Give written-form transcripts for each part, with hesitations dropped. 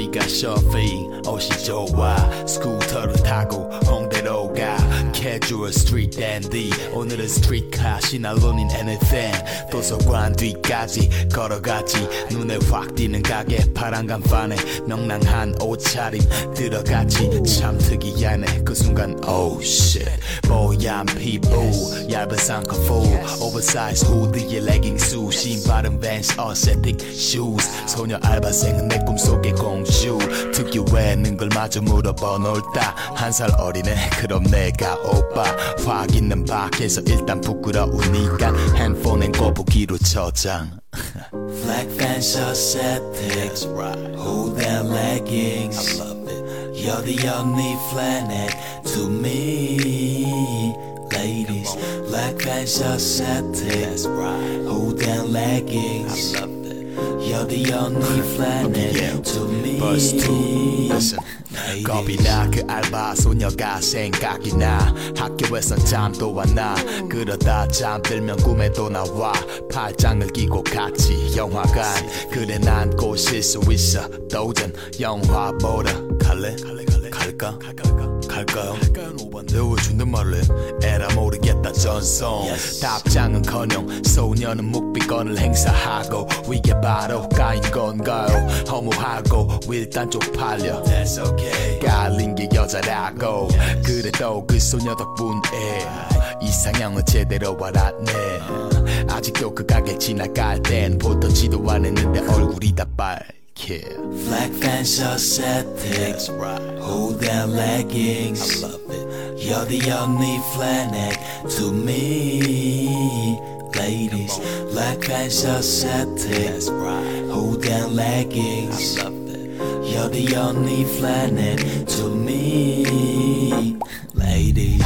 네가 쇼핑 옷이 좋아 스쿠터를 타고 홍대로 가 Casual street dandy 오늘은 스트리트카 시날론인 anything 도서관 뒤까지 걸어갔지 눈에 확 띄는 가게 파란 간판에 명랑한 옷차림 들어갔지 참 특이하네 그 순간 oh shit 뽀얀 피부 얇은 쌍꺼풀 오버사이즈 후드에 레깅스 신발은 Vans 어세틱 shoes 소녀 알바생은 내 꿈속의 공주 특유해는 걸 마저 물어봐 놀다 한 살 어리네 그럼 내가 오빠 확 있는 밖에서 일단 부끄러우니까 핸드폰엔 거북이로 저장 Black Vans Aesthetics Hooded leggings I love it You're the only planet to me Ladies Black Vans Aesthetics Hooded leggings I love it You're the only planet to me Verse 2 Listen 겁이 나 그 알바 소녀가 생각이 나 학교에선 잠도 안 나 그러다 잠들면 꿈에도 나와 팔짱을 끼고 같이 영화관 그래 난 꼬실 수 있어 도전 영화 보러 갈래? 갈까? 갈까요? 너 왜 존댓말을 해? 에라 모르겠다 전송 답장은커녕 소녀는 묵비권을 행사하고 이게 바로 까인 건가요? 허무하고 일단 쪽팔려 That's okay 깔린 게 여자라고 그래도 그 소녀 덕분에 이상형은 제대로 알았네 아직도 그 가게 지나갈 땐 보통지도 않았는데 얼굴이 다 빨개 Black Vans Aesthetics Hooded leggings I love it You're the only planet to me Ladies Black Vans Aesthetics Hooded leggings I love it You're the only planet to me Ladies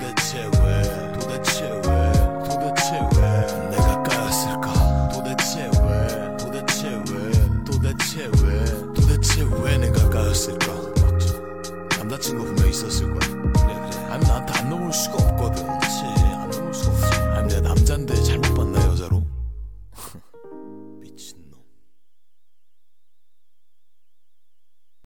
도대체 왜 내가 까였을까? 남자친구 분명 있었을 거야. 아니 나한테 안 넘을 수가 없다.